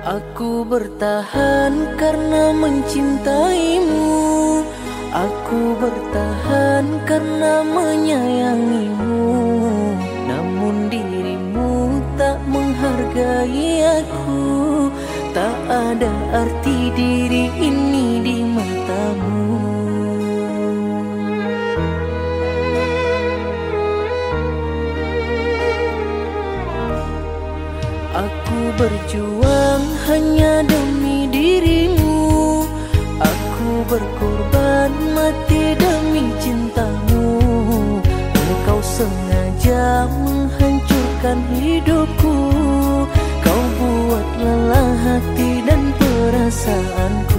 Aku bertahan karena mencintaimu. Aku bertahan karena menyayangimu. Namun dirimu tak menghargai aku. Tak ada arti diri ini di matamu. Aku berjuang hanya demi dirimu. Aku berkorban mati demi cintamu. Engkau sengaja menghancurkan hidupku. Kau buat lelah hati dan perasaanku.